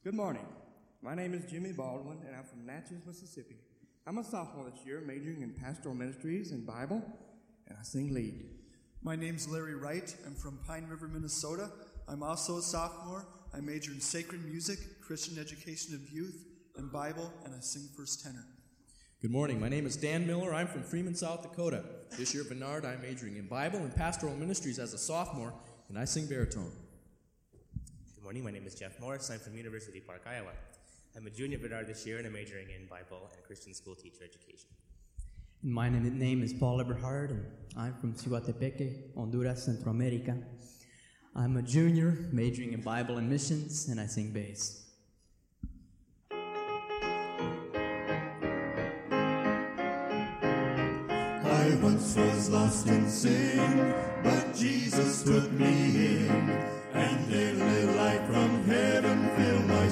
Good morning. My name is Jimmy Baldwin, and I'm from Natchez, Mississippi. I'm a sophomore this year, majoring in pastoral ministries and Bible, and I sing lead. My name's Larry Wright. I'm from Pine River, Minnesota. I'm also a sophomore. I major in sacred music, Christian education of youth, and Bible, and I sing first tenor. Good morning. My name is Dan Miller. I'm from Freeman, South Dakota. This year at Bernard, I'm majoring in Bible and pastoral ministries as a sophomore, and I sing baritone. Good morning. My name is Jeff Morris. I'm from University Park, Iowa. I'm a junior at Bernard this year, and I'm majoring in Bible and Christian school teacher education. My name is Paul Eberhard, and I'm from Cihuatepeque, Honduras, Central America. I'm a junior, majoring in Bible and missions, and I sing bass. I once was lost in sin, but Jesus took me in, and a little light from heaven filled my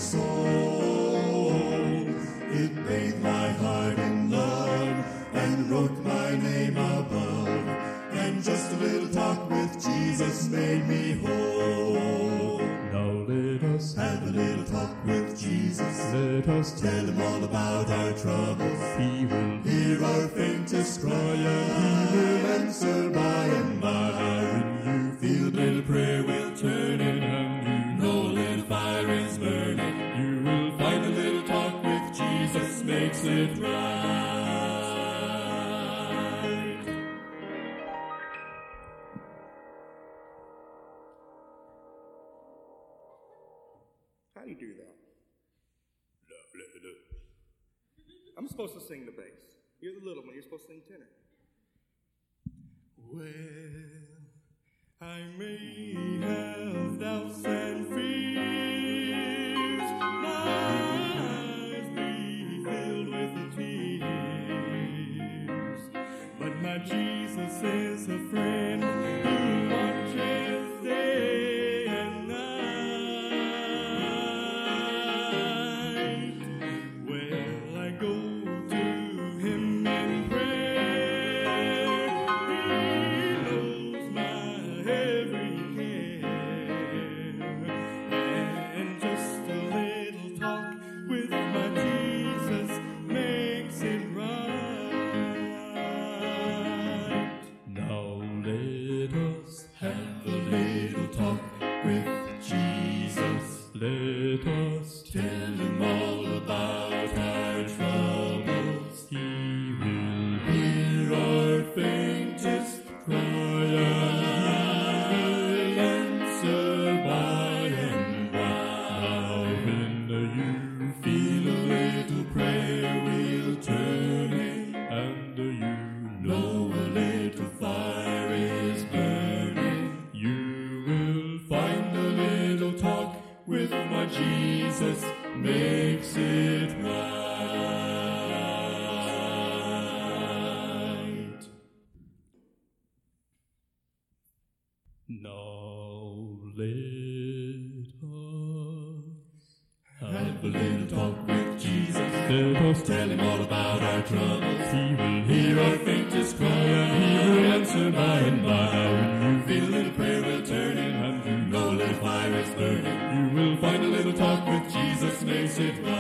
soul. It bathed my heart in love and wrote my name above, and just a little talk with Jesus made me whole. Now let us have a little talk with Jesus. Let us tell him all about our troubles. He will hear our faintest cry, and he will answer by and by. When you feel a little prayer will turn in, and you know a little fire is burning, you will find a little talk with Jesus makes it right. How do you do that? I'm supposed to sing the bass. You're the little one. You're supposed to sing tenor. Well, I may have doubts and fears, my eyes be filled with tears, but my Jesus is a friend who watches day and night. Well, I go to him in prayer. He knows my every care, and just a little talk with my Jesus makes it right. Now let us have a little talk with Jesus. Let us tell him all about our troubles. He will hear our faintest cry, and he will answer by and by. Now when you feel a little prayer will turn in, and you know a little fire is burning, you will find a little talk with my Jesus makes it right. Now let us have a little talk with Jesus. Let us tell him all about our troubles. He will hear our faintest cry, and he will answer by and by. When you feel a little prayer will turn in, and you know a little fire is burning, you will find a little talk with Jesus makes it right.